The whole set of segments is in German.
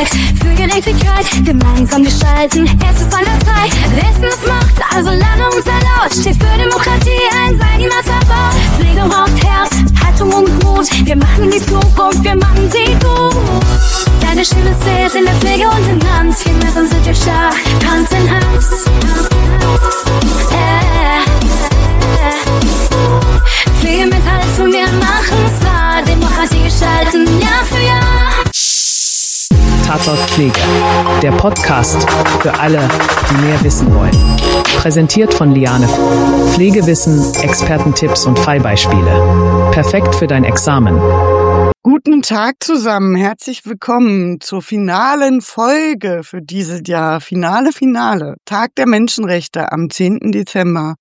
Zeit für Gerechtigkeit gemeinsam gestalten. Es ist an der Zeit, Wissen ist Macht, also lerne uns laut. Steht für Demokratie ein, sei niemals verbaut. Pflege braucht Herz, Haltung und Mut. Wir machen die Zukunft, wir machen sie gut. Deine Stimme zählt in der Pflege und im Land. Gemeinsam sind wir stark, Hand in Hand. Pflege mit Haltung, wir machen's wahr. Demokratie gestalten, Jahr für Jahr. Tatort Pflege, der Podcast für alle, die mehr wissen wollen. Präsentiert von Liane. Pflegewissen, Expertentipps und Fallbeispiele. Perfekt für dein Examen. Guten Tag zusammen, herzlich willkommen zur finalen Folge für dieses Jahr. Finale, Tag der Menschenrechte am 10. Dezember.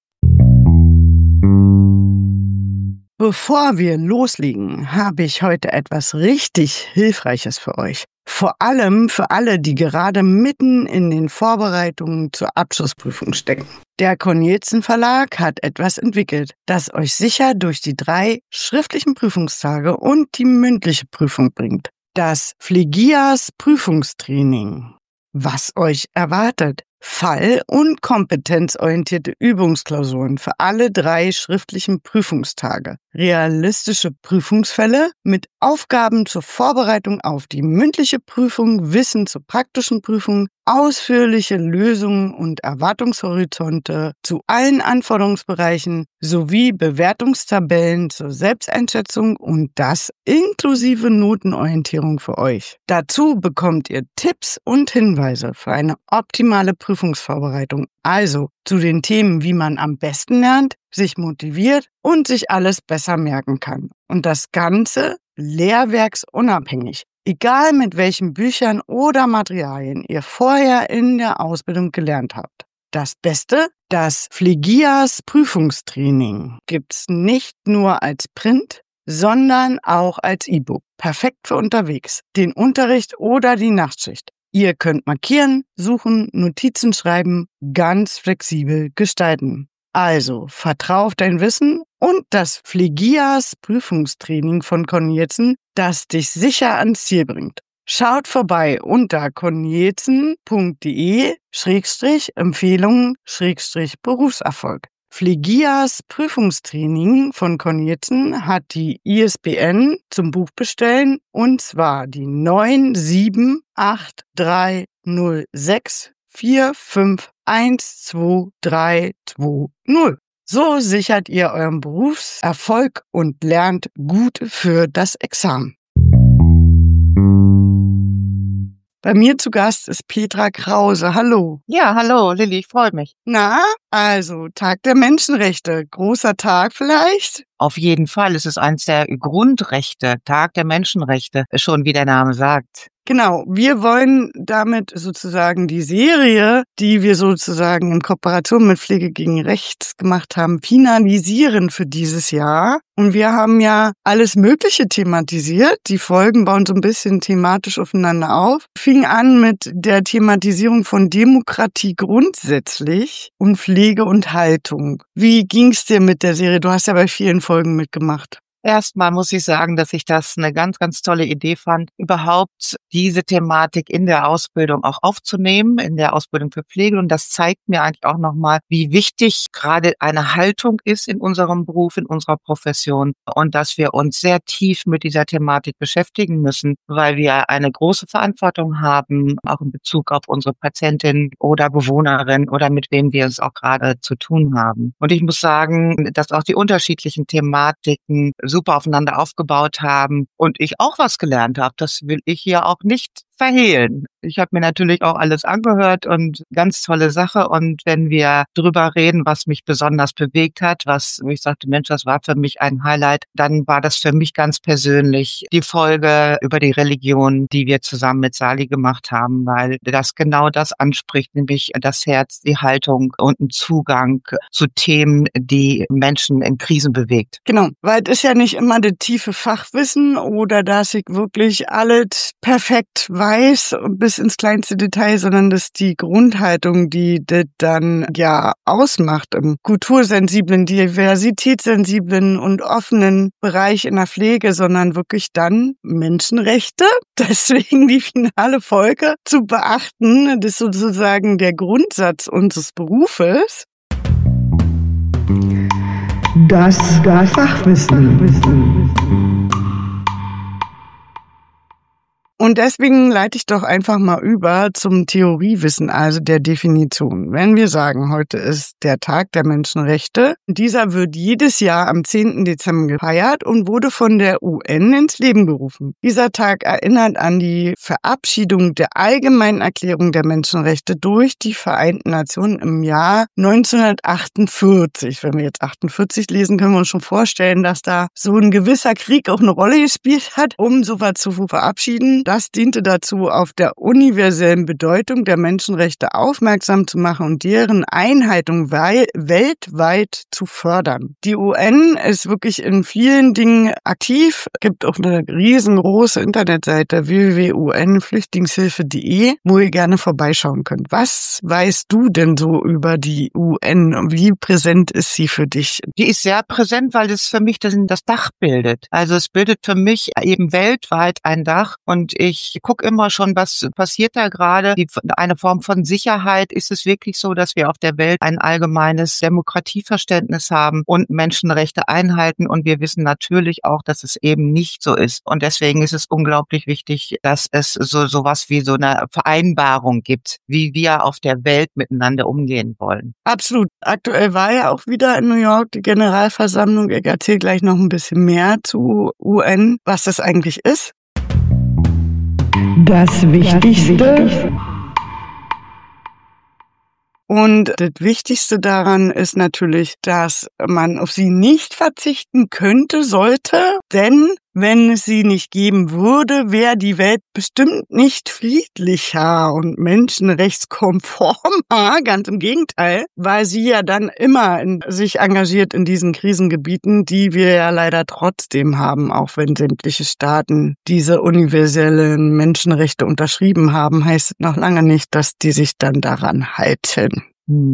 Bevor wir loslegen, habe ich heute etwas richtig Hilfreiches für euch. Vor allem für alle, die gerade mitten in den Vorbereitungen zur Abschlussprüfung stecken. Der Cornelsen Verlag hat etwas entwickelt, das euch sicher durch die 3 schriftlichen Prüfungstage und die mündliche Prüfung bringt. Das Pflegias Prüfungstraining. Was euch erwartet? Fall- und kompetenzorientierte Übungsklausuren für alle 3 schriftlichen Prüfungstage. Realistische Prüfungsfälle mit Aufgaben zur Vorbereitung auf die mündliche Prüfung, Wissen zur praktischen Prüfung, ausführliche Lösungen und Erwartungshorizonte zu allen Anforderungsbereichen sowie Bewertungstabellen zur Selbsteinschätzung und das inklusive Notenorientierung für euch. Dazu bekommt ihr Tipps und Hinweise für eine optimale Prüfungsvorbereitung, also zu den Themen, wie man am besten lernt, sich motiviert und sich alles besser merken kann. Und das Ganze lehrwerksunabhängig. Egal mit welchen Büchern oder Materialien ihr vorher in der Ausbildung gelernt habt. Das Beste, das Pflegias Prüfungstraining gibt's nicht nur als Print, sondern auch als E-Book. Perfekt für unterwegs, den Unterricht oder die Nachtschicht. Ihr könnt markieren, suchen, Notizen schreiben, ganz flexibel gestalten. Also, vertrau auf dein Wissen und das Pflegias Prüfungstraining von Cornelsen, das dich sicher ans Ziel bringt. Schaut vorbei unter cornelsen.de/Empfehlungen/Berufserfolg. Pflegias Prüfungstraining von Cornelsen hat die ISBN zum Buchbestellen und zwar die 9783064512320. So sichert ihr euren Berufserfolg und lernt gut für das Examen. Bei mir zu Gast ist Petra Krause. Hallo. Ja, hallo Lilly, ich freue mich. Na, also Tag der Menschenrechte. Großer Tag vielleicht? Auf jeden Fall, es ist eins der Grundrechte, Tag der Menschenrechte, schon wie der Name sagt. Genau, wir wollen damit sozusagen die Serie, die wir sozusagen in Kooperation mit Pflege gegen Rechts gemacht haben, finalisieren für dieses Jahr. Und wir haben ja alles Mögliche thematisiert. Die Folgen bauen so ein bisschen thematisch aufeinander auf. Fing an mit der Thematisierung von Demokratie grundsätzlich und Pflege und Haltung. Wie ging's dir mit der Serie? Du hast ja bei vielen Folgen mitgemacht. Erstmal muss ich sagen, dass ich das eine ganz, ganz tolle Idee fand, überhaupt diese Thematik in der Ausbildung auch aufzunehmen, in der Ausbildung für Pflege. Und das zeigt mir eigentlich auch nochmal, wie wichtig gerade eine Haltung ist in unserem Beruf, in unserer Profession und dass wir uns sehr tief mit dieser Thematik beschäftigen müssen, weil wir eine große Verantwortung haben, auch in Bezug auf unsere Patientin oder Bewohnerin oder mit wem wir es auch gerade zu tun haben. Und ich muss sagen, dass auch die unterschiedlichen Thematiken super aufeinander aufgebaut haben und ich auch was gelernt habe. Das will ich hier auch nicht verhehlen. Ich habe mir natürlich auch alles angehört und ganz tolle Sache. Und wenn wir drüber reden, was mich besonders bewegt hat, was ich sagte, Mensch, das war für mich ein Highlight, dann war das für mich ganz persönlich die Folge über die Religion, die wir zusammen mit Sali gemacht haben, weil das genau das anspricht, nämlich das Herz, die Haltung und einen Zugang zu Themen, die Menschen in Krisen bewegt. Genau, weil es ist ja nicht immer das tiefe Fachwissen oder dass ich wirklich alles perfekt weiß, weiß bis ins kleinste Detail, sondern das ist die Grundhaltung, die das dann ja ausmacht im kultursensiblen, diversitätssensiblen und offenen Bereich in der Pflege, sondern wirklich dann Menschenrechte. Deswegen die finale Folge zu beachten, das ist sozusagen der Grundsatz unseres Berufes. Das Fachwissen. Und deswegen leite ich doch einfach mal über zum Theoriewissen, also der Definition. Wenn wir sagen, heute ist der Tag der Menschenrechte, dieser wird jedes Jahr am 10. Dezember gefeiert und wurde von der UN ins Leben gerufen. Dieser Tag erinnert an die Verabschiedung der Allgemeinen Erklärung der Menschenrechte durch die Vereinten Nationen im Jahr 1948. Wenn wir jetzt 48 lesen, können wir uns schon vorstellen, dass da so ein gewisser Krieg auch eine Rolle gespielt hat, um sowas zu verabschieden. Das diente dazu, auf der universellen Bedeutung der Menschenrechte aufmerksam zu machen und deren Einhaltung weltweit zu fördern. Die UN ist wirklich in vielen Dingen aktiv. Es gibt auch eine riesengroße Internetseite www.unflüchtlingshilfe.de, wo ihr gerne vorbeischauen könnt. Was weißt du denn so über die UN und wie präsent ist sie für dich? Die ist sehr präsent, weil es für mich das Dach bildet. Also es bildet für mich eben weltweit ein Dach und ich gucke immer schon, was passiert da gerade. Eine Form von Sicherheit. Ist es wirklich so, dass wir auf der Welt ein allgemeines Demokratieverständnis haben und Menschenrechte einhalten? Und wir wissen natürlich auch, dass es eben nicht so ist. Und deswegen ist es unglaublich wichtig, dass es sowas wie so eine Vereinbarung gibt, wie wir auf der Welt miteinander umgehen wollen. Absolut. Aktuell war ja auch wieder in New York die Generalversammlung. Ich erzähle gleich noch ein bisschen mehr zu UN, was das eigentlich ist. Das Wichtigste. Und das Wichtigste daran ist natürlich, dass man auf sie nicht verzichten sollte, denn wenn es sie nicht geben würde, wäre die Welt bestimmt nicht friedlicher und menschenrechtskonformer, ganz im Gegenteil, weil sie ja dann immer sich engagiert in diesen Krisengebieten, die wir ja leider trotzdem haben, auch wenn sämtliche Staaten diese universellen Menschenrechte unterschrieben haben, heißt es noch lange nicht, dass die sich dann daran halten.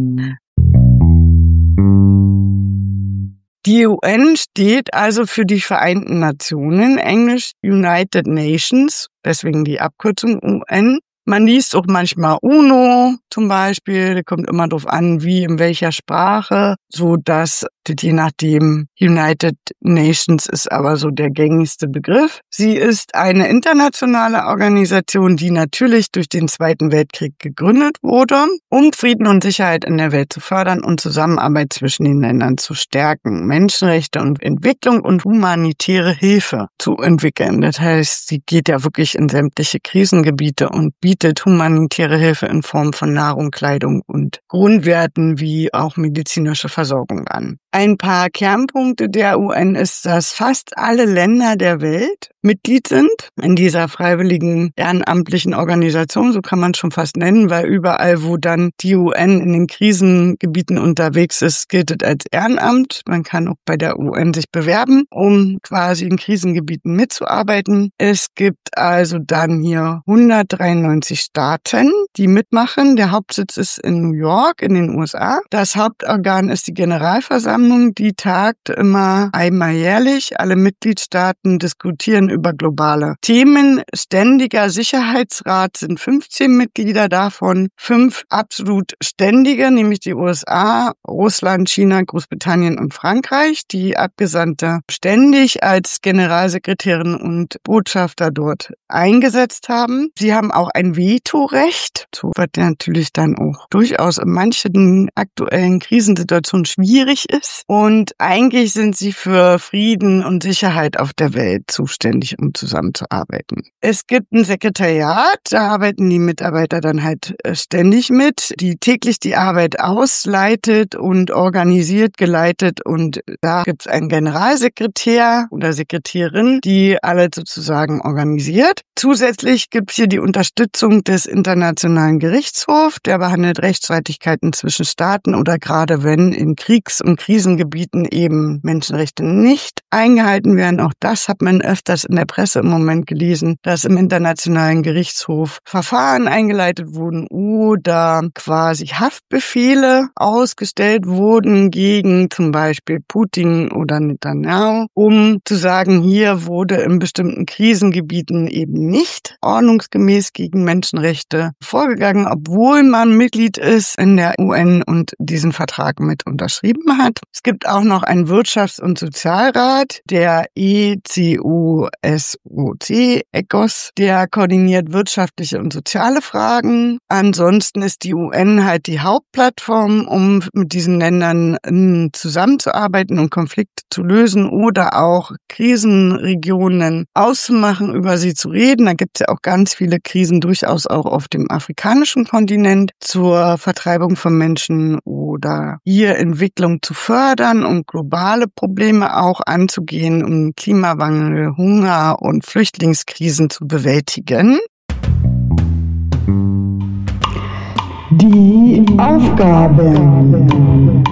Die UN steht also für die Vereinten Nationen, Englisch United Nations, deswegen die Abkürzung UN. Man liest auch manchmal UNO zum Beispiel, das kommt immer darauf an, wie in welcher Sprache, so dass je nachdem United Nations ist aber so der gängigste Begriff. Sie ist eine internationale Organisation, die natürlich durch den Zweiten Weltkrieg gegründet wurde, um Frieden und Sicherheit in der Welt zu fördern und Zusammenarbeit zwischen den Ländern zu stärken, Menschenrechte und Entwicklung und humanitäre Hilfe zu entwickeln. Das heißt, sie geht ja wirklich in sämtliche Krisengebiete und bietet humanitäre Hilfe in Form von Nahrung, Kleidung und Grundwerten wie auch medizinische Versorgung an. Ein paar Kernpunkte der UN ist, dass fast alle Länder der Welt Mitglied sind in dieser freiwilligen ehrenamtlichen Organisation, so kann man es schon fast nennen, weil überall, wo dann die UN in den Krisengebieten unterwegs ist, gilt es als Ehrenamt. Man kann auch bei der UN sich bewerben, um quasi in Krisengebieten mitzuarbeiten. Es gibt also dann hier 193 Staaten, die mitmachen. Der Hauptsitz ist in New York in den USA. Das Hauptorgan ist die Generalversammlung, die tagt immer einmal jährlich. Alle Mitgliedstaaten diskutieren über globale Themen. Ständiger Sicherheitsrat sind 15 Mitglieder, davon 5 absolut ständige, nämlich die USA, Russland, China, Großbritannien und Frankreich, die Abgesandte ständig als Generalsekretärin und Botschafter dort eingesetzt haben. Sie haben auch ein Vetorecht, so was natürlich dann auch durchaus in manchen aktuellen Krisensituationen schwierig ist. Und eigentlich sind sie für Frieden und Sicherheit auf der Welt zuständig, um zusammenzuarbeiten. Es gibt ein Sekretariat, da arbeiten die Mitarbeiter dann halt ständig mit, die täglich die Arbeit ausleitet und organisiert, geleitet, und da gibt es einen Generalsekretär oder Sekretärin, die alle sozusagen organisiert. Zusätzlich gibt es hier die Unterstützung des Internationalen Gerichtshofs, der behandelt Rechtsstreitigkeiten zwischen Staaten oder gerade wenn in Kriegs- und Krisengebieten eben Menschenrechte nicht eingehalten werden. Auch das hat man öfters in der Presse im Moment gelesen, dass im Internationalen Gerichtshof Verfahren eingeleitet wurden oder quasi Haftbefehle ausgestellt wurden gegen zum Beispiel Putin oder Netanyahu, um zu sagen, hier wurde in bestimmten Krisengebieten eben nicht ordnungsgemäß gegen Menschenrechte vorgegangen, obwohl man Mitglied ist in der UN und diesen Vertrag mit unterschrieben hat. Es gibt auch noch einen Wirtschafts- und Sozialrat, der ECOSOC, der koordiniert wirtschaftliche und soziale Fragen. Ansonsten ist die UN halt die Hauptplattform, um mit diesen Ländern zusammenzuarbeiten und Konflikte zu lösen oder auch Krisenregionen auszumachen, über sie zu reden. Da gibt es ja auch ganz viele Krisen, durchaus auch auf dem afrikanischen Kontinent, zur Vertreibung von Menschen oder hier Entwicklung zu fördern und globale Probleme auch anzugehen, um Klimawandel, Hunger und Flüchtlingskrisen zu bewältigen. Die Aufgaben.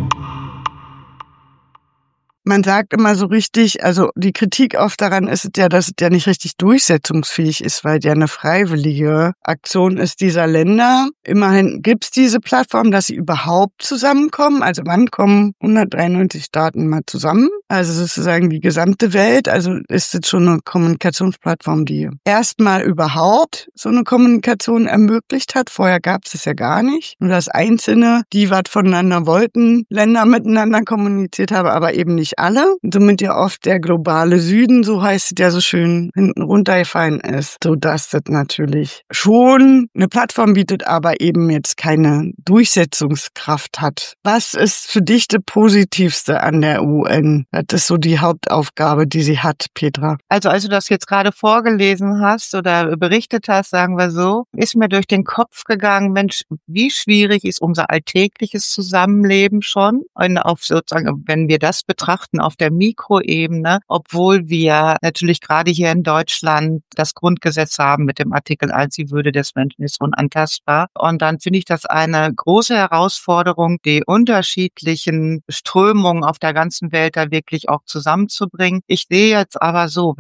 Man sagt immer so richtig, also die Kritik oft daran ist ja, dass es ja nicht richtig durchsetzungsfähig ist, weil ja eine freiwillige Aktion ist dieser Länder. Immerhin gibt es diese Plattform, dass sie überhaupt zusammenkommen. Also wann kommen 193 Staaten mal zusammen? Also sozusagen die gesamte Welt. Also ist es schon eine Kommunikationsplattform, die erstmal überhaupt so eine Kommunikation ermöglicht hat. Vorher gab es ja gar nicht. Nur dass Einzelne, die was voneinander wollten, Länder miteinander kommuniziert haben, aber eben nicht alle. Somit ja oft der globale Süden, so heißt es ja so schön, hinten runtergefallen ist, sodass das natürlich schon eine Plattform bietet, aber eben jetzt keine Durchsetzungskraft hat. Was ist für dich das Positivste an der UN? Das ist so die Hauptaufgabe, die sie hat, Petra. Also als du das jetzt gerade vorgelesen hast oder berichtet hast, sagen wir so, ist mir durch den Kopf gegangen, Mensch, wie schwierig ist unser alltägliches Zusammenleben schon? Und auf sozusagen, wenn wir das betrachten, auf der Mikroebene, obwohl wir natürlich gerade hier in Deutschland das Grundgesetz haben mit dem Artikel 1, die Würde des Menschen ist unantastbar. Und dann finde ich das eine große Herausforderung, die unterschiedlichen Strömungen auf der ganzen Welt da wirklich auch zusammenzubringen. Ich sehe jetzt aber so,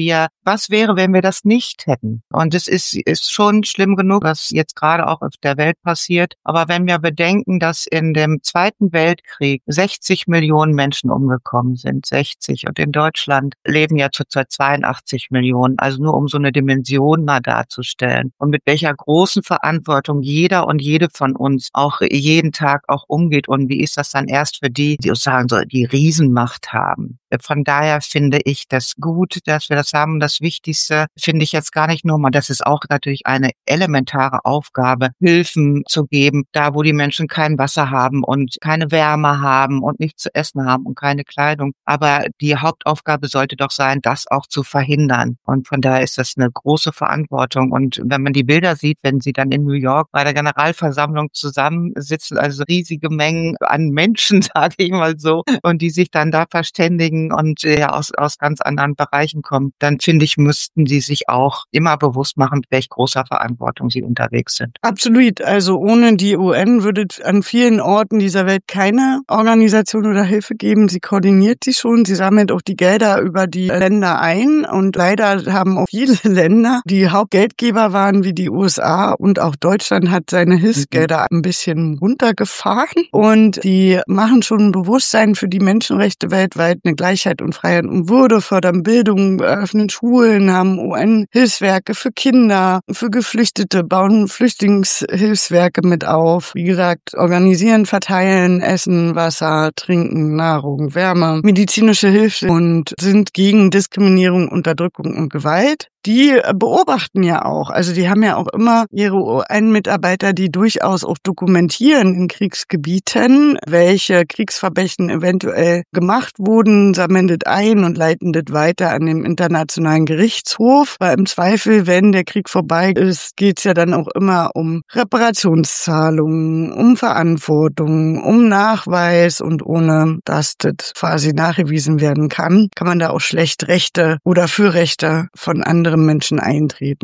was wäre, wenn wir das nicht hätten? Und es ist schon schlimm genug, was jetzt gerade auch auf der Welt passiert. Aber wenn wir bedenken, dass in dem Zweiten Weltkrieg 60 Millionen Menschen umgekommen sind, 60. Und in Deutschland leben ja zurzeit 82 Millionen. Also nur um so eine Dimension mal darzustellen. Und mit welcher großen Verantwortung jeder und jede von uns auch jeden Tag auch umgeht. Und wie ist das dann erst für die sozusagen so die Riesenmacht haben? Von daher finde ich das gut, dass wir das haben. Das Wichtigste finde ich jetzt gar nicht nur mal, das ist auch natürlich eine elementare Aufgabe, Hilfen zu geben, da wo die Menschen kein Wasser haben und keine Wärme haben und nichts zu essen haben und keine Kleidung. Aber die Hauptaufgabe sollte doch sein, das auch zu verhindern. Und von daher ist das eine große Verantwortung. Und wenn man die Bilder sieht, wenn sie dann in New York bei der Generalversammlung zusammensitzen, also riesige Mengen an Menschen, sage ich mal so, und die sich dann da verständigen und aus ganz anderen Bereichen kommen, dann finde ich, müssten sie sich auch immer bewusst machen, mit welch großer Verantwortung sie unterwegs sind. Absolut. Also ohne die UN würde es an vielen Orten dieser Welt keine Organisation oder Hilfe geben. Sie koordiniert sie schon. Sie sammelt auch die Gelder über die Länder ein. Und leider haben auch viele Länder, die Hauptgeldgeber waren, wie die USA und auch Deutschland, hat seine Hilfsgelder ein bisschen runtergefahren. Und die machen schon ein Bewusstsein für die Menschenrechte weltweit, eine Gleichheit und Freiheit und Würde, fördern Bildung, eröffnen Schulen, haben UN-Hilfswerke für Kinder, für Geflüchtete, bauen Flüchtlingshilfswerke mit auf. Wie gesagt, organisieren, verteilen, Essen, Wasser, Trinken, Nahrung, Wärme, medizinische Hilfe und sind gegen Diskriminierung, Unterdrückung und Gewalt. Die beobachten ja auch, also die haben ja auch immer ihre UN-Mitarbeiter, die durchaus auch dokumentieren in Kriegsgebieten, welche Kriegsverbrechen eventuell gemacht wurden, sammeln das ein und leiten das weiter an den Internationalen Gerichtshof, weil im Zweifel, wenn der Krieg vorbei ist, geht's ja dann auch immer um Reparationszahlungen, um Verantwortung, um Nachweis und ohne, dass das quasi nachgewiesen werden kann man da auch schlecht Rechte oder für Rechte von anderen Menschen eintreten.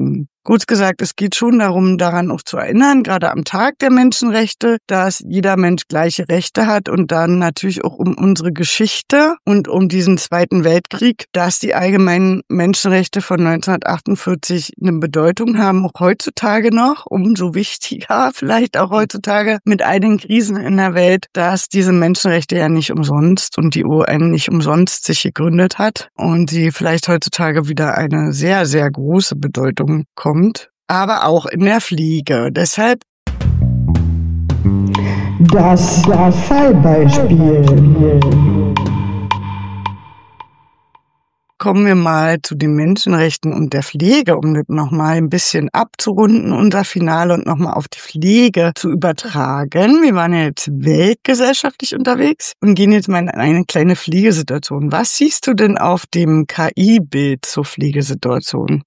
Kurz gesagt, es geht schon darum, daran auch zu erinnern, gerade am Tag der Menschenrechte, dass jeder Mensch gleiche Rechte hat und dann natürlich auch um unsere Geschichte und um diesen Zweiten Weltkrieg, dass die allgemeinen Menschenrechte von 1948 eine Bedeutung haben, auch heutzutage noch, umso wichtiger vielleicht auch heutzutage mit all den Krisen in der Welt, dass diese Menschenrechte ja nicht umsonst und die UN nicht umsonst sich gegründet hat und sie vielleicht heutzutage wieder eine sehr, sehr große Bedeutung kommt, aber auch in der Pflege. Deshalb das Fallbeispiel. Kommen wir mal zu den Menschenrechten und der Pflege, um das nochmal ein bisschen abzurunden, unser Finale, und nochmal auf die Pflege zu übertragen. Wir waren ja jetzt weltgesellschaftlich unterwegs und gehen jetzt mal in eine kleine Pflegesituation. Was siehst du denn auf dem KI-Bild zur Pflegesituation?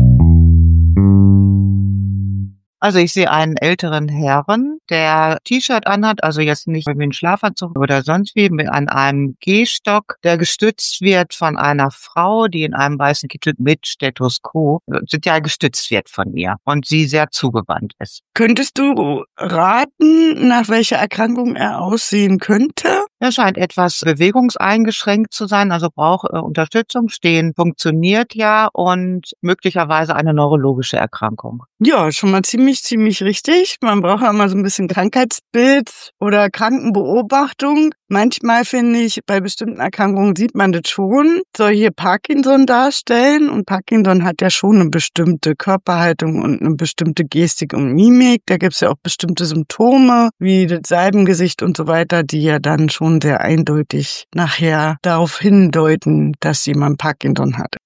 Also ich sehe einen älteren Herrn, der T-Shirt anhat, also jetzt nicht mit einem Schlafanzug oder sonst wie, an einem Gehstock, der gestützt wird von einer Frau, die in einem weißen Kittel mit Stethoskop, ja gestützt wird von ihr und sie sehr zugewandt ist. Könntest du raten, nach welcher Erkrankung er aussehen könnte? Er scheint etwas bewegungseingeschränkt zu sein, also braucht Unterstützung. Stehen funktioniert ja und möglicherweise eine neurologische Erkrankung. Ja, schon mal ziemlich richtig. Man braucht ja immer so ein bisschen Krankheitsbild oder Krankenbeobachtung. Manchmal finde ich, bei bestimmten Erkrankungen sieht man das schon. Soll hier Parkinson darstellen und Parkinson hat ja schon eine bestimmte Körperhaltung und eine bestimmte Gestik und Mimik. Da gibt's ja auch bestimmte Symptome wie das Salbengesicht und so weiter, die ja dann schon sehr eindeutig nachher darauf hindeuten, dass jemand Parkinson hat.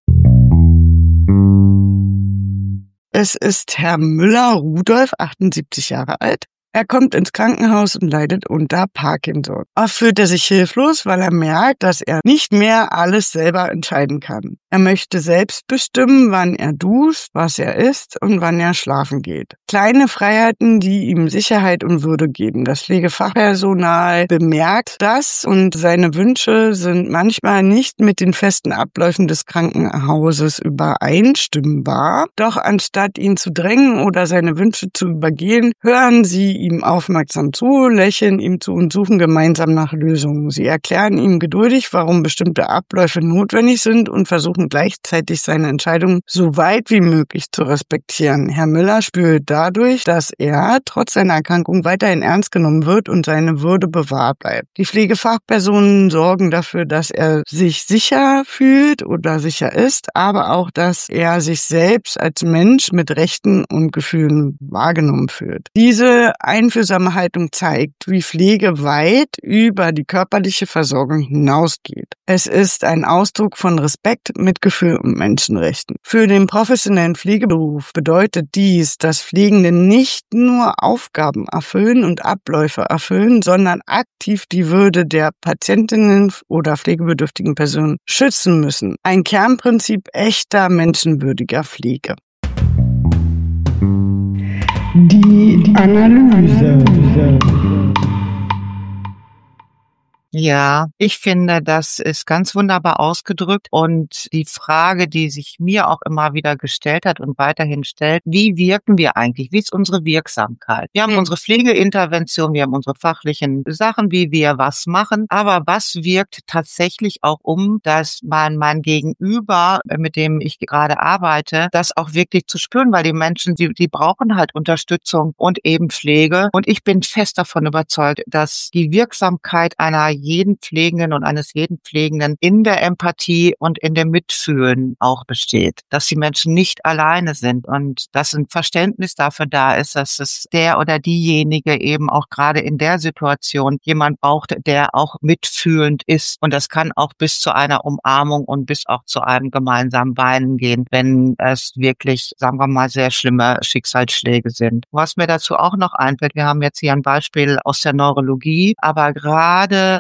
Es ist Herr Müller-Rudolf, 78 Jahre alt. Er kommt ins Krankenhaus und leidet unter Parkinson. Oft fühlt er sich hilflos, weil er merkt, dass er nicht mehr alles selber entscheiden kann. Er möchte selbst bestimmen, wann er duscht, was er isst und wann er schlafen geht. Kleine Freiheiten, die ihm Sicherheit und Würde geben. Das Pflegefachpersonal bemerkt das und seine Wünsche sind manchmal nicht mit den festen Abläufen des Krankenhauses übereinstimmbar. Doch anstatt ihn zu drängen oder seine Wünsche zu übergehen, hören sie ihm aufmerksam zu, lächeln ihm zu und suchen gemeinsam nach Lösungen. Sie erklären ihm geduldig, warum bestimmte Abläufe notwendig sind und versuchen gleichzeitig seine Entscheidung so weit wie möglich zu respektieren. Herr Müller spürt dadurch, dass er trotz seiner Erkrankung weiterhin ernst genommen wird und seine Würde bewahrt bleibt. Die Pflegefachpersonen sorgen dafür, dass er sich sicher fühlt oder sicher ist, aber auch, dass er sich selbst als Mensch mit Rechten und Gefühlen wahrgenommen fühlt. Diese einfühlsame Haltung zeigt, wie Pflege weit über die körperliche Versorgung hinausgeht. Es ist ein Ausdruck von Respekt, Mitgefühl und Menschenrechten. Für den professionellen Pflegeberuf bedeutet dies, dass Pflegende nicht nur Aufgaben erfüllen und Abläufe erfüllen, sondern aktiv die Würde der Patientinnen oder pflegebedürftigen Personen schützen müssen. Ein Kernprinzip echter menschenwürdiger Pflege. Die Analyse. Ja, ich finde, das ist ganz wunderbar ausgedrückt und die Frage, die sich mir auch immer wieder gestellt hat und weiterhin stellt, wie wirken wir eigentlich? Wie ist unsere Wirksamkeit? Wir haben unsere Pflegeintervention, wir haben unsere fachlichen Sachen, wie wir was machen, aber was wirkt tatsächlich auch dass mein Gegenüber, mit dem ich gerade arbeite, das auch wirklich zu spüren, weil die Menschen, die brauchen halt Unterstützung und eben Pflege und ich bin fest davon überzeugt, dass die Wirksamkeit einer jeden Pflegenden und eines jeden Pflegenden in der Empathie und in dem Mitfühlen auch besteht. Dass die Menschen nicht alleine sind und dass ein Verständnis dafür da ist, dass es der oder diejenige eben auch gerade in der Situation jemand braucht, der auch mitfühlend ist. Und das kann auch bis zu einer Umarmung und bis auch zu einem gemeinsamen Weinen gehen, wenn es wirklich, sagen wir mal, sehr schlimme Schicksalsschläge sind. Was mir dazu auch noch einfällt, wir haben jetzt hier ein Beispiel aus der Neurologie, aber gerade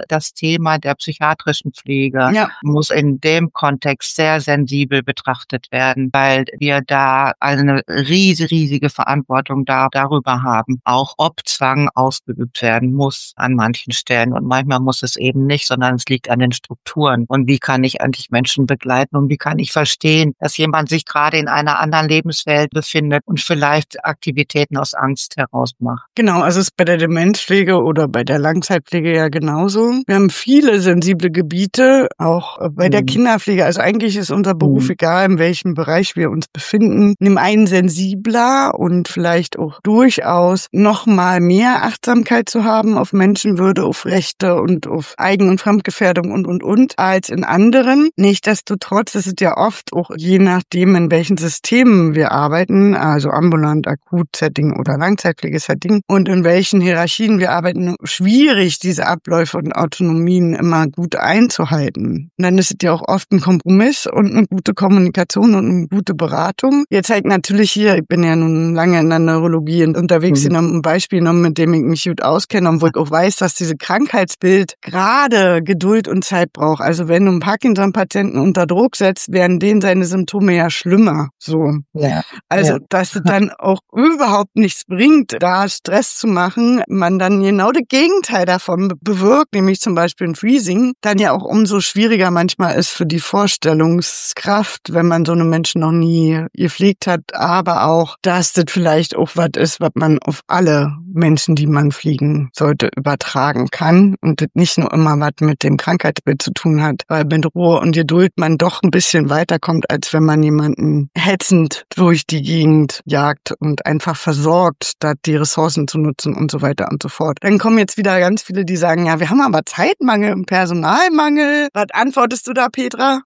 das Thema der psychiatrischen Pflege muss in dem Kontext sehr sensibel betrachtet werden, weil wir da eine riesige Verantwortung darüber haben, auch ob Zwang ausgeübt werden muss an manchen Stellen. Und manchmal muss es eben nicht, sondern es liegt an den Strukturen. Und wie kann ich eigentlich Menschen begleiten und wie kann ich verstehen, dass jemand sich gerade in einer anderen Lebenswelt befindet und vielleicht Aktivitäten aus Angst heraus macht. Genau, also es ist bei der Demenzpflege oder bei der Langzeitpflege ja genauso. Wir haben viele sensible Gebiete, auch bei der Kinderpflege. Also eigentlich ist unser Beruf, egal in welchem Bereich wir uns befinden, in dem einen sensibler und vielleicht auch durchaus noch mal mehr Achtsamkeit zu haben auf Menschenwürde, auf Rechte und auf Eigen- und Fremdgefährdung und, als in anderen. Nichtsdestotrotz ist es ja oft auch je nachdem, in welchen Systemen wir arbeiten, also ambulant, Akut-Setting oder Langzeitpflegesetting und in welchen Hierarchien wir arbeiten, schwierig, diese Abläufe und Autonomien immer gut einzuhalten. Und dann ist es ja auch oft ein Kompromiss und eine gute Kommunikation und eine gute Beratung. Ihr zeigt natürlich hier, ich bin ja nun lange in der Neurologie unterwegs, hier noch ein Beispiel genommen, mit dem ich mich gut auskenne und wo ich auch weiß, dass diese Krankheitsbild gerade Geduld und Zeit braucht. Also wenn du einen Parkinson-Patienten unter Druck setzt, werden denen seine Symptome ja schlimmer. So. Ja. Also, dass es dann auch überhaupt nichts bringt, da Stress zu machen, man dann genau das Gegenteil davon bewirkt, nämlich zum Beispiel ein Freezing, dann ja auch umso schwieriger manchmal ist für die Vorstellungskraft, wenn man so eine Menschen noch nie gepflegt hat, aber auch, dass das vielleicht auch was ist, was man auf alle Menschen, die man pflegen sollte, übertragen kann und das nicht nur immer was mit dem Krankheitsbild zu tun hat, weil mit Ruhe und Geduld man doch ein bisschen weiterkommt, als wenn man jemanden hetzend durch die Gegend jagt und einfach versorgt, statt die Ressourcen zu nutzen und so weiter und so fort. Dann kommen jetzt wieder ganz viele, die sagen, ja, wir haben aber Zeitmangel und Personalmangel. Was antwortest du da, Petra?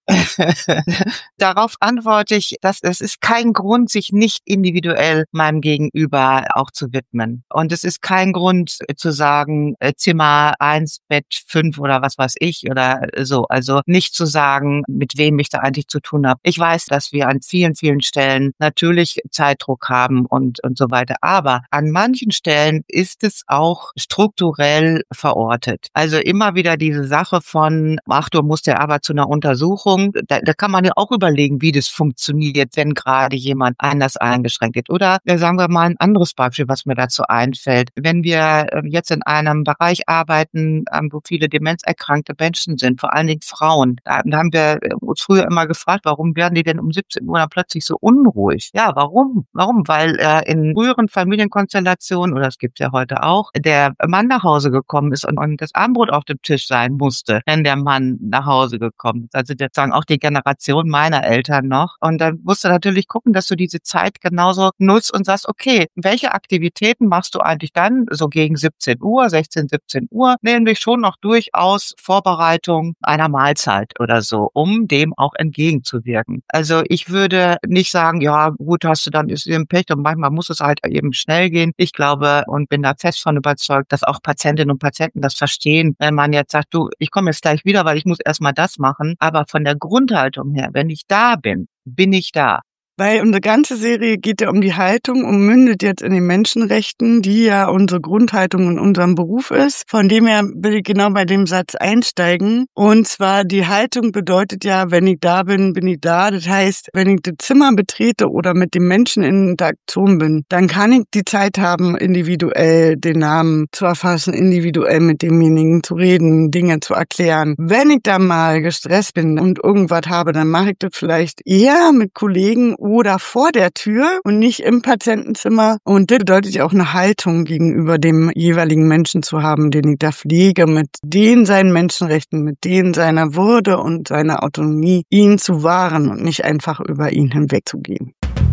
Darauf antworte ich, dass es ist kein Grund, sich nicht individuell meinem Gegenüber auch zu widmen. Und es ist kein Grund zu sagen, Zimmer 1, Bett 5 oder was weiß ich oder so. Also nicht zu sagen, mit wem ich da eigentlich zu tun habe. Ich weiß, dass wir an vielen Stellen natürlich Zeitdruck haben und so weiter. Aber an manchen Stellen ist es auch strukturell verortet. Also immer wieder diese Sache von, ach, du musst ja aber zu einer Untersuchung. Da kann man ja auch überlegen, wie das funktioniert, wenn gerade jemand anders eingeschränkt ist. Oder sagen wir mal ein anderes Beispiel, was mir dazu einfällt. Wenn wir jetzt in einem Bereich arbeiten, wo viele demenzerkrankte Menschen sind, vor allen Dingen Frauen, da haben wir uns früher immer gefragt, warum werden die denn um 17 Uhr dann plötzlich so unruhig? Ja, warum? Weil in früheren Familienkonstellationen, oder das gibt's ja heute auch, der Mann nach Hause gekommen ist und das Abendbrot auf dem Tisch sein musste, wenn der Mann nach Hause gekommen ist. Also das sagen auch die Generation meiner Eltern noch. Und dann musst du natürlich gucken, dass du diese Zeit genauso nutzt und sagst, okay, welche Aktivitäten machst du eigentlich dann so gegen 17 Uhr, 16, 17 Uhr? Nämlich schon noch durchaus Vorbereitung einer Mahlzeit oder so, um dem auch entgegenzuwirken. Also ich würde nicht sagen, ja gut, hast du dann ist eben Pech und manchmal muss es halt eben schnell gehen. Ich glaube und bin da fest von überzeugt, dass auch Patientinnen und Patienten das verstehen, wenn man jetzt sagt, du, ich komme jetzt gleich wieder, weil ich muss erstmal das machen. Aber von der Grundhaltung her, wenn ich da bin, bin ich da. Weil unsere ganze Serie geht ja um die Haltung und mündet jetzt in den Menschenrechten, die ja unsere Grundhaltung in unserem Beruf ist. Von dem her will ich genau bei dem Satz einsteigen. Und zwar die Haltung bedeutet ja, wenn ich da bin, bin ich da. Das heißt, wenn ich das Zimmer betrete oder mit dem Menschen in Interaktion bin, dann kann ich die Zeit haben, individuell den Namen zu erfassen, individuell mit demjenigen zu reden, Dinge zu erklären. Wenn ich da mal gestresst bin und irgendwas habe, dann mache ich das vielleicht eher mit Kollegen oder vor der Tür und nicht im Patientenzimmer. Und das bedeutet ja auch eine Haltung gegenüber dem jeweiligen Menschen zu haben, den ich da pflege, mit denen seinen Menschenrechten, mit denen seiner Würde und seiner Autonomie, ihn zu wahren und nicht einfach über ihn hinwegzugehen.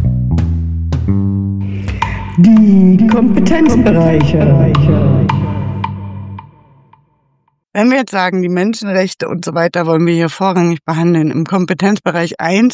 Die Kompetenzbereiche. Wenn wir jetzt sagen, die Menschenrechte und so weiter wollen wir hier vorrangig behandeln, im Kompetenzbereich 1.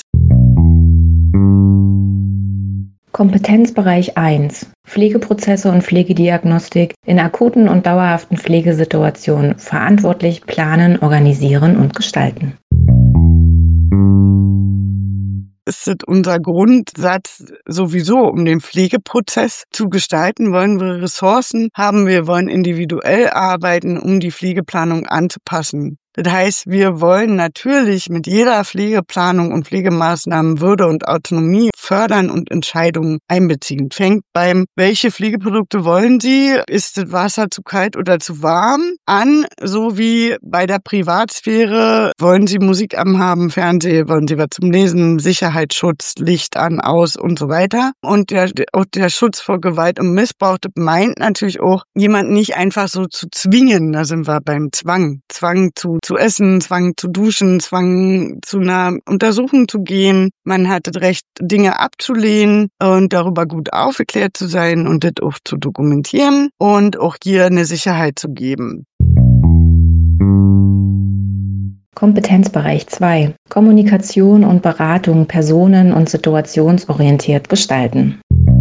Kompetenzbereich 1. Pflegeprozesse und Pflegediagnostik in akuten und dauerhaften Pflegesituationen verantwortlich planen, organisieren und gestalten. ist es unser Grundsatz sowieso, um den Pflegeprozess zu gestalten, wollen wir Ressourcen haben, wir wollen individuell arbeiten, um die Pflegeplanung anzupassen. Das heißt, wir wollen natürlich mit jeder Pflegeplanung und Pflegemaßnahmen Würde und Autonomie fördern und Entscheidungen einbeziehen. Fängt beim, welche Pflegeprodukte wollen Sie? Ist das Wasser zu kalt oder zu warm? An, so wie bei der Privatsphäre. Wollen Sie Musik haben, Fernsehen? Wollen Sie was zum Lesen? Sicherheitsschutz, Licht an, aus und so weiter. Und der Schutz vor Gewalt und Missbrauch, das meint natürlich auch, jemanden nicht einfach so zu zwingen. Da sind wir beim Zwang. Zwang zu essen, Zwang zu duschen, Zwang zu einer Untersuchung zu gehen. Man hat das Recht, Dinge abzulehnen und darüber gut aufgeklärt zu sein und das auch zu dokumentieren und auch hier eine Sicherheit zu geben. Kompetenzbereich 2. Kommunikation und Beratung personen- und situationsorientiert gestalten.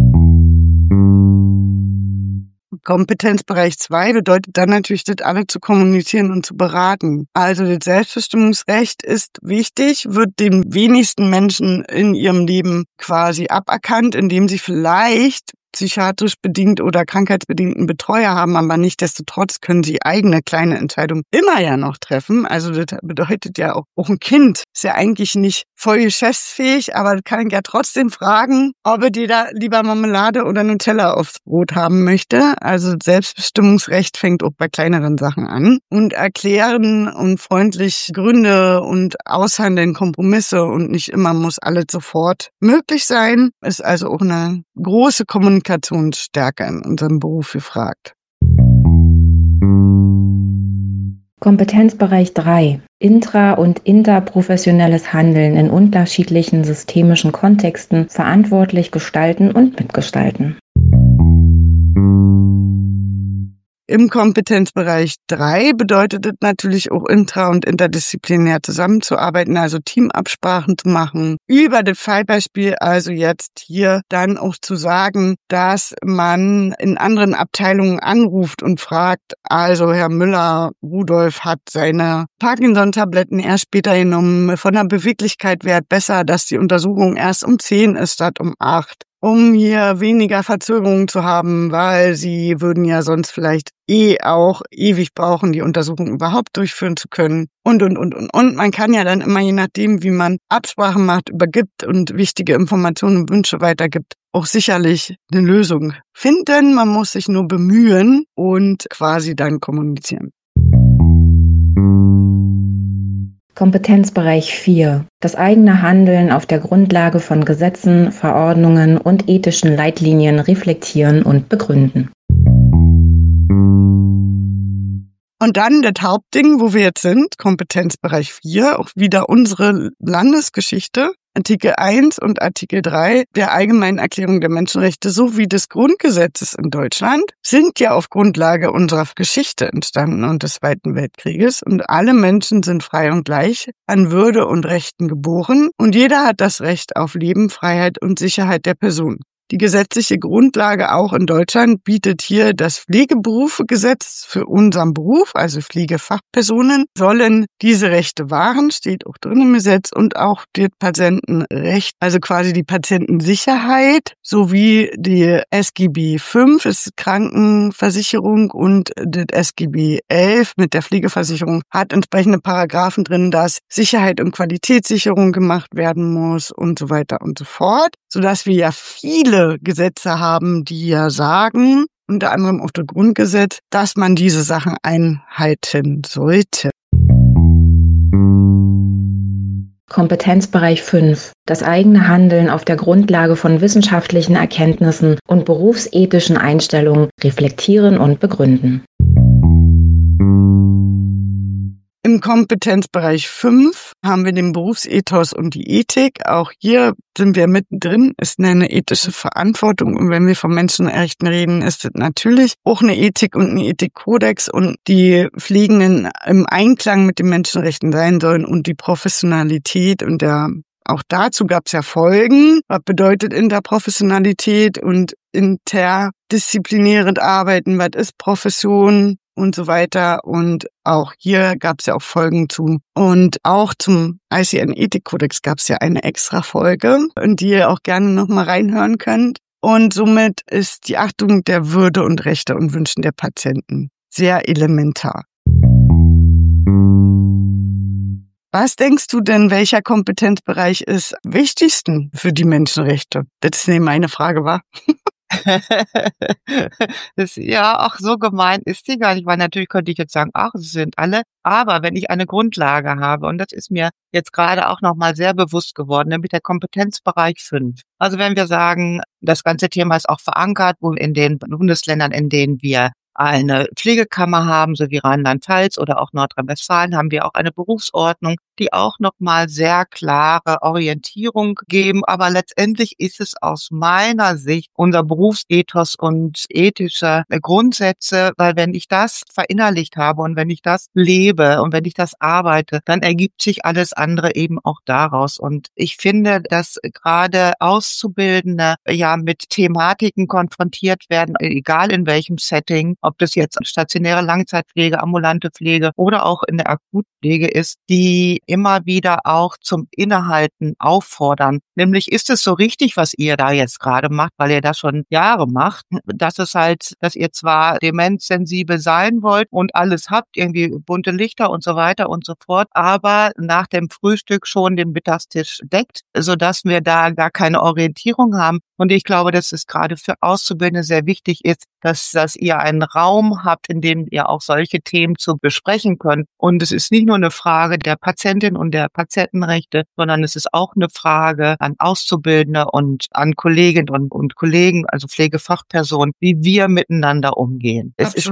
Kompetenzbereich 2 bedeutet dann natürlich, das alle zu kommunizieren und zu beraten. Also das Selbstbestimmungsrecht ist wichtig, wird den wenigsten Menschen in ihrem Leben quasi aberkannt, indem sie vielleicht psychiatrisch bedingt oder krankheitsbedingten Betreuer haben, aber nichtsdestotrotz können sie eigene kleine Entscheidungen immer ja noch treffen. Also das bedeutet ja auch ein Kind ist ja eigentlich nicht voll geschäftsfähig, aber kann ja trotzdem fragen, ob er dir da lieber Marmelade oder Nutella aufs Brot haben möchte. Also Selbstbestimmungsrecht fängt auch bei kleineren Sachen an und erklären und freundlich Gründe und aushandeln Kompromisse und nicht immer muss alles sofort möglich sein. Ist also auch eine große Kommunikationsstärke in unserem Beruf gefragt. Kompetenzbereich 3. Intra- und interprofessionelles Handeln in unterschiedlichen systemischen Kontexten verantwortlich gestalten und mitgestalten. Im Kompetenzbereich 3 bedeutet es natürlich auch intra- und interdisziplinär zusammenzuarbeiten, also Teamabsprachen zu machen. Über das Fallbeispiel also jetzt hier dann auch zu sagen, dass man in anderen Abteilungen anruft und fragt, also Herr Müller, Rudolf hat seine Parkinson-Tabletten erst später genommen, von der Beweglichkeit wäre es besser, dass die Untersuchung erst um 10 ist statt um 8. Um hier weniger Verzögerungen zu haben, weil sie würden ja sonst vielleicht auch ewig brauchen, die Untersuchung überhaupt durchführen zu können. Und. Man kann ja dann immer, je nachdem, wie man Absprachen macht, übergibt und wichtige Informationen und Wünsche weitergibt, auch sicherlich eine Lösung finden. Man muss sich nur bemühen und quasi dann kommunizieren. Kompetenzbereich 4. Das eigene Handeln auf der Grundlage von Gesetzen, Verordnungen und ethischen Leitlinien reflektieren und begründen. Und dann das Hauptding, wo wir jetzt sind, Kompetenzbereich 4, auch wieder unsere Landesgeschichte. Artikel 1 und Artikel 3 der Allgemeinen Erklärung der Menschenrechte sowie des Grundgesetzes in Deutschland sind ja auf Grundlage unserer Geschichte entstanden und des Zweiten Weltkrieges. Und alle Menschen sind frei und gleich an Würde und Rechten geboren. Und jeder hat das Recht auf Leben, Freiheit und Sicherheit der Person. Die gesetzliche Grundlage auch in Deutschland bietet hier das Pflegeberufegesetz für unseren Beruf, also Pflegefachpersonen sollen diese Rechte wahren, steht auch drin im Gesetz, und auch das Patientenrecht, also quasi die Patientensicherheit, sowie die SGB 5 ist Krankenversicherung und das SGB 11 mit der Pflegeversicherung hat entsprechende Paragraphen drin, dass Sicherheit und Qualitätssicherung gemacht werden muss und so weiter und so fort, sodass wir ja viele Gesetze haben, die ja sagen, unter anderem auch das Grundgesetz, dass man diese Sachen einhalten sollte. Kompetenzbereich 5. Das eigene Handeln auf der Grundlage von wissenschaftlichen Erkenntnissen und berufsethischen Einstellungen reflektieren und begründen. Im Kompetenzbereich 5 haben wir den Berufsethos und die Ethik. Auch hier sind wir mittendrin. Es ist eine ethische Verantwortung. Und wenn wir von Menschenrechten reden, ist es natürlich auch eine Ethik und ein Ethikkodex und die Pflegenden im Einklang mit den Menschenrechten sein sollen und die Professionalität und auch dazu gab es ja Folgen. Was bedeutet Interprofessionalität und interdisziplinäres Arbeiten? Was ist Profession? und so weiter. Und auch hier gab es ja auch Folgen zu. Und auch zum ICN-Ethikkodex gab es ja eine extra Folge, in die ihr auch gerne nochmal reinhören könnt. Und somit ist die Achtung der Würde und Rechte und Wünschen der Patienten sehr elementar. Was denkst du denn, welcher Kompetenzbereich ist am wichtigsten für die Menschenrechte? Das ist meine Frage, wa? Ja, auch so gemein ist die gar nicht, weil natürlich könnte ich jetzt sagen, ach, es sind alle. Aber wenn ich eine Grundlage habe, und das ist mir jetzt gerade auch nochmal sehr bewusst geworden, nämlich der Kompetenzbereich 5. Also wenn wir sagen, das ganze Thema ist auch verankert, wo in den Bundesländern, in denen wir eine Pflegekammer haben, so wie Rheinland-Pfalz oder auch Nordrhein-Westfalen, haben wir auch eine Berufsordnung, die auch nochmal sehr klare Orientierung geben. Aber letztendlich ist es aus meiner Sicht unser Berufsethos und ethische Grundsätze, weil wenn ich das verinnerlicht habe und wenn ich das lebe und wenn ich das arbeite, dann ergibt sich alles andere eben auch daraus. Und ich finde, dass gerade Auszubildende ja mit Thematiken konfrontiert werden, egal in welchem Setting, ob das jetzt stationäre Langzeitpflege, ambulante Pflege oder auch in der Akutpflege ist, die immer wieder auch zum Innehalten auffordern. Nämlich, ist es so richtig, was ihr da jetzt gerade macht, weil ihr das schon Jahre macht, dass ihr zwar demenzsensibel sein wollt und alles habt, irgendwie bunte Lichter und so weiter und so fort, aber nach dem Frühstück schon den Mittagstisch deckt, sodass wir da gar keine Orientierung haben. Und ich glaube, dass es gerade für Auszubildende sehr wichtig ist, dass ihr einen Raum habt, in dem ihr auch solche Themen zu besprechen könnt. Und es ist nicht nur eine Frage der Patientin und der Patientenrechte, sondern es ist auch eine Frage an Auszubildende und an Kolleginnen und Kollegen, also Pflegefachpersonen, wie wir miteinander umgehen. Es ist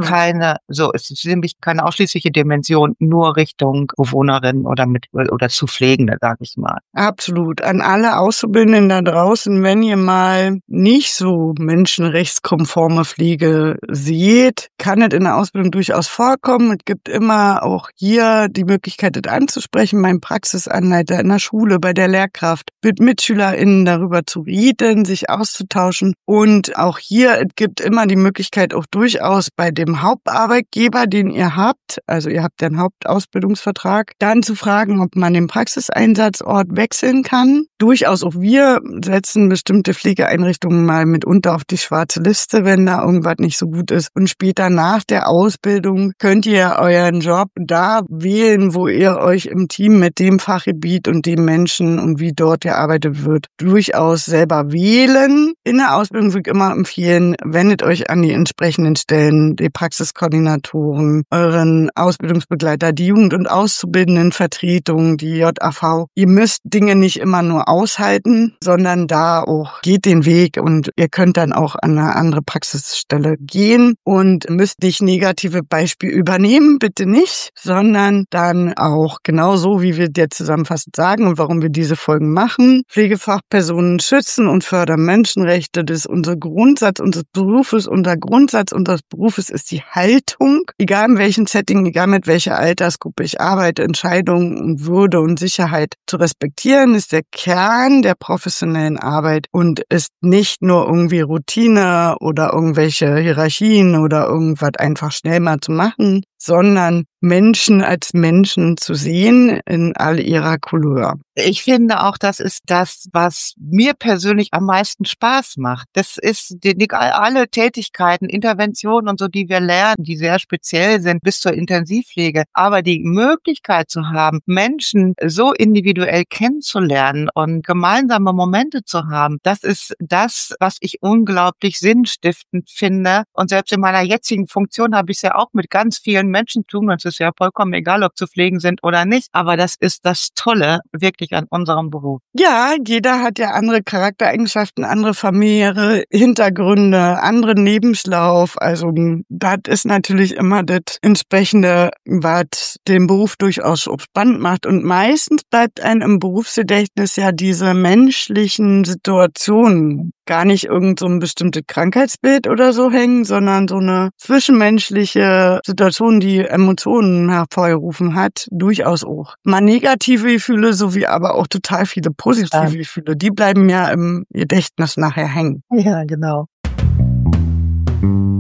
nämlich keine ausschließliche Dimension nur Richtung Bewohnerin oder zu Pflegende, sage ich mal. Absolut. An alle Auszubildenden da draußen, wenn ihr mal nicht so menschenrechtskonforme Pflege seht, kann es in der Ausbildung durchaus vorkommen. Es gibt immer auch hier die Möglichkeit, das anzusprechen, beim Praxisanleiter in der Schule, bei der Lehrkraft, mit MitschülerInnen darüber zu reden, sich auszutauschen. Und auch hier, es gibt immer die Möglichkeit, auch durchaus bei dem Hauptarbeitgeber, den ihr habt, also ihr habt ja einen Hauptausbildungsvertrag, dann zu fragen, ob man den Praxiseinsatzort wechseln kann. Durchaus auch wir setzen bestimmte Pflegeeinrichtungen mal mitunter auf die schwarze Liste, wenn da irgendwas nicht so gut ist. Und später nach der Ausbildung könnt ihr euren Job da wählen, wo ihr euch im Team mit dem Fachgebiet und dem Menschen und wie dort gearbeitet wird, durchaus selber wählen. In der Ausbildung würde ich immer empfehlen, wendet euch an die entsprechenden Stellen, die Praxiskoordinatoren, euren Ausbildungsbegleiter, die Jugend- und Auszubildendenvertretung, die JAV. Ihr müsst Dinge nicht immer nur aushalten, sondern da auch geht den Weg und ihr könnt dann auch an eine andere Praxisstelle gehen und müsst nicht negative Beispiele übernehmen, bitte nicht, sondern dann auch genauso, wie wir dir zusammenfassend sagen und warum wir diese Folgen machen. Pflegefachpersonen schützen und fördern Menschenrechte. Das ist unser Grundsatz unseres Berufes. Unser Grundsatz unseres Berufes ist die Haltung, egal in welchem Setting, egal mit welcher Altersgruppe ich arbeite, Entscheidungen und Würde und Sicherheit zu respektieren, ist der Kern der professionellen Arbeit und ist nicht nur irgendwie Routine oder irgendwelche Hierarchien oder irgendwas einfach schnell mal zu machen, sondern Menschen als Menschen zu sehen in all ihrer Couleur. Ich finde auch, das ist das, was mir persönlich am meisten Spaß macht. Das ist alle Tätigkeiten, Interventionen und so, die wir lernen, die sehr speziell sind bis zur Intensivpflege. Aber die Möglichkeit zu haben, Menschen so individuell kennenzulernen und gemeinsame Momente zu haben, das ist das, was ich unglaublich sinnstiftend finde. Und selbst in meiner jetzigen Funktion habe ich es ja auch mit ganz vielen Menschen zu tun. Es ist ja vollkommen egal, ob zu pflegen sind oder nicht. Aber das ist das Tolle wirklich an unserem Beruf. Ja, jeder hat ja andere Charaktereigenschaften, andere familiäre Hintergründe, anderen Lebenslauf. Also das ist natürlich immer das Entsprechende, was den Beruf durchaus spannend macht. Und meistens bleibt einem im Berufsgedächtnis ja diese menschlichen Situationen, gar nicht irgend so ein bestimmtes Krankheitsbild oder so hängen, sondern so eine zwischenmenschliche Situation, die Emotionen hervorgerufen hat, durchaus auch. Mal negative Gefühle sowie aber auch total viele positive Gefühle, die bleiben ja im Gedächtnis nachher hängen. Ja, genau.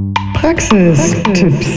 Praxistipps.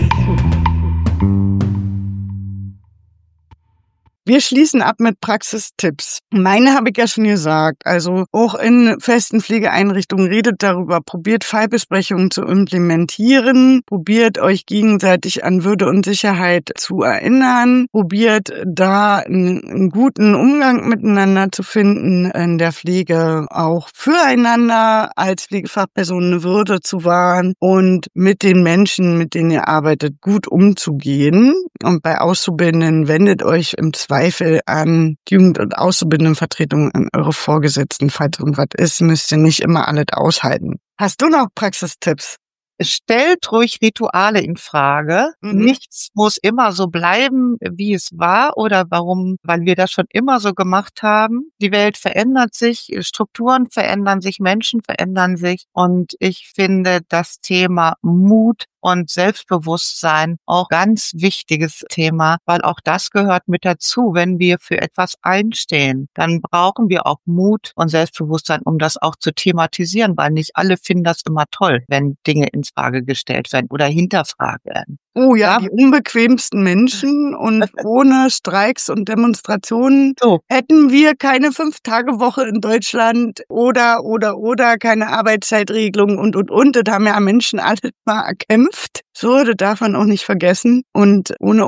Wir schließen ab mit Praxistipps. Meine habe ich ja schon gesagt. Also auch in festen Pflegeeinrichtungen redet darüber. Probiert Fallbesprechungen zu implementieren. Probiert euch gegenseitig an Würde und Sicherheit zu erinnern. Probiert da einen guten Umgang miteinander zu finden in der Pflege. Auch füreinander als Pflegefachperson eine Würde zu wahren und mit den Menschen, mit denen ihr arbeitet, gut umzugehen. Und bei Auszubildenden wendet euch im Zweifel an Jugend- und Auszubildendenvertretungen, an eure Vorgesetzten. Falls irgendwas ist, müsst ihr nicht immer alles aushalten. Hast du noch Praxistipps? Stellt ruhig Rituale in Frage. Nichts muss immer so bleiben, wie es war oder warum, weil wir das schon immer so gemacht haben. Die Welt verändert sich, Strukturen verändern sich, Menschen verändern sich und ich finde das Thema Mut und Selbstbewusstsein auch ganz wichtiges Thema, weil auch das gehört mit dazu. Wenn wir für etwas einstehen, dann brauchen wir auch Mut und Selbstbewusstsein, um das auch zu thematisieren, weil nicht alle finden das immer toll, wenn Dinge in Frage gestellt werden oder hinterfragt werden. Oh ja, die unbequemsten Menschen und ohne Streiks und Demonstrationen hätten wir keine 5-Tage-Woche in Deutschland oder keine Arbeitszeitregelung und. Das haben ja Menschen alle mal erkämpft. So, das darf man auch nicht vergessen. Und ohne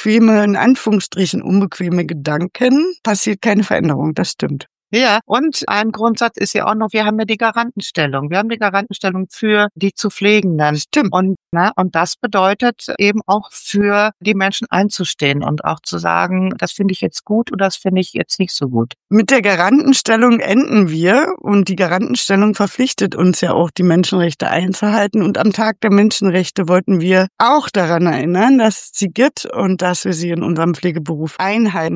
in Anführungsstrichen unbequeme Gedanken passiert keine Veränderung, das stimmt. Ja, und ein Grundsatz ist ja auch noch, wir haben ja die Garantenstellung. Wir haben die Garantenstellung für die zu Pflegenden. Stimmt. Und das bedeutet eben auch für die Menschen einzustehen und auch zu sagen, das finde ich jetzt gut oder das finde ich jetzt nicht so gut. Mit der Garantenstellung enden wir und die Garantenstellung verpflichtet uns ja auch, die Menschenrechte einzuhalten. Und am Tag der Menschenrechte wollten wir auch daran erinnern, dass es sie gibt und dass wir sie in unserem Pflegeberuf einhalten.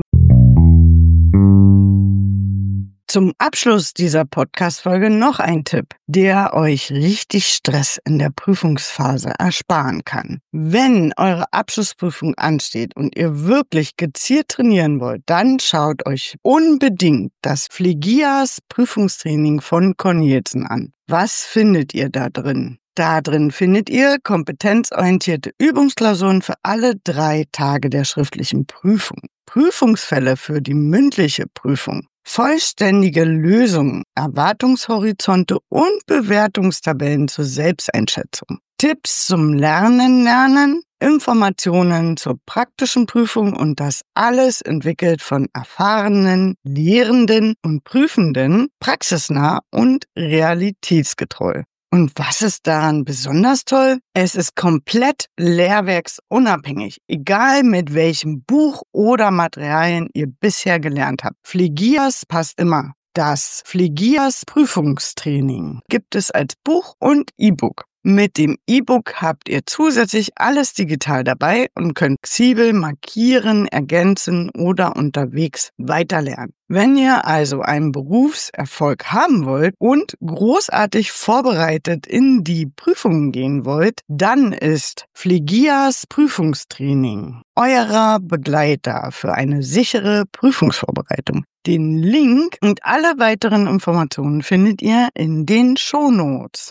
Zum Abschluss dieser Podcast-Folge noch ein Tipp, der euch richtig Stress in der Prüfungsphase ersparen kann. Wenn eure Abschlussprüfung ansteht und ihr wirklich gezielt trainieren wollt, dann schaut euch unbedingt das Pflegias Prüfungstraining von Cornelsen an. Was findet ihr da drin? Da drin findet ihr kompetenzorientierte Übungsklausuren für alle 3 Tage der schriftlichen Prüfung, Prüfungsfälle für die mündliche Prüfung, vollständige Lösungen, Erwartungshorizonte und Bewertungstabellen zur Selbsteinschätzung, Tipps zum Lernen, Informationen zur praktischen Prüfung und das alles entwickelt von erfahrenen Lehrenden und Prüfenden, praxisnah und realitätsgetreu. Und was ist daran besonders toll? Es ist komplett lehrwerksunabhängig, egal mit welchem Buch oder Materialien ihr bisher gelernt habt. Pflegias passt immer. Das Pflegias Prüfungstraining gibt es als Buch und E-Book. Mit dem E-Book habt ihr zusätzlich alles digital dabei und könnt flexibel markieren, ergänzen oder unterwegs weiterlernen. Wenn ihr also einen Berufserfolg haben wollt und großartig vorbereitet in die Prüfungen gehen wollt, dann ist Pflegias Prüfungstraining eurer Begleiter für eine sichere Prüfungsvorbereitung. Den Link und alle weiteren Informationen findet ihr in den Shownotes.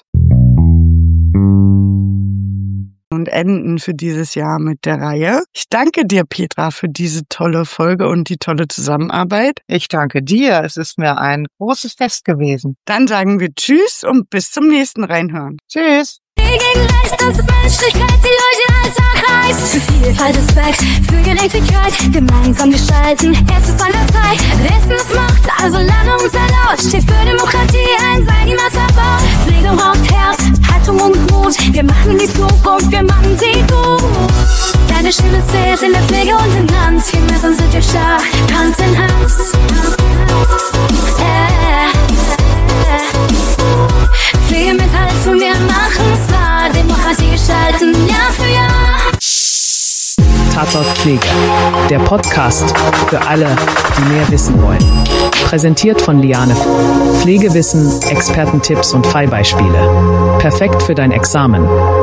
Und enden für dieses Jahr mit der Reihe. Ich danke dir, Petra, für diese tolle Folge und die tolle Zusammenarbeit. Ich danke dir. Es ist mir ein großes Fest gewesen. Dann sagen wir Tschüss und bis zum nächsten Reinhören. Tschüss. Gegen Recht, dass Menschlichkeit die Leute Alltag reißt. Für Vielfalt, Respekt, für Gerechtigkeit, gemeinsam gestalten. Es ist an der Zeit, Wissen ist Macht, also lerne unser Laut. Steht für Demokratie ein, sei niemals erbaut. Pflege braucht Herz, Haltung und Mut. Wir machen die Zukunft, wir machen sie gut. Deine Stimme zählt in der Pflege und im Land. Viel mehr, sonst sind wir stark, Hand in Hand. Pflege mit Hals und wir machen's wahr. Demokratie gestalten, Jahr für Jahr. Tatort Pflege, der Podcast für alle, die mehr wissen wollen. Präsentiert von Liane. Pflegewissen, Expertentipps und Fallbeispiele. Perfekt für dein Examen.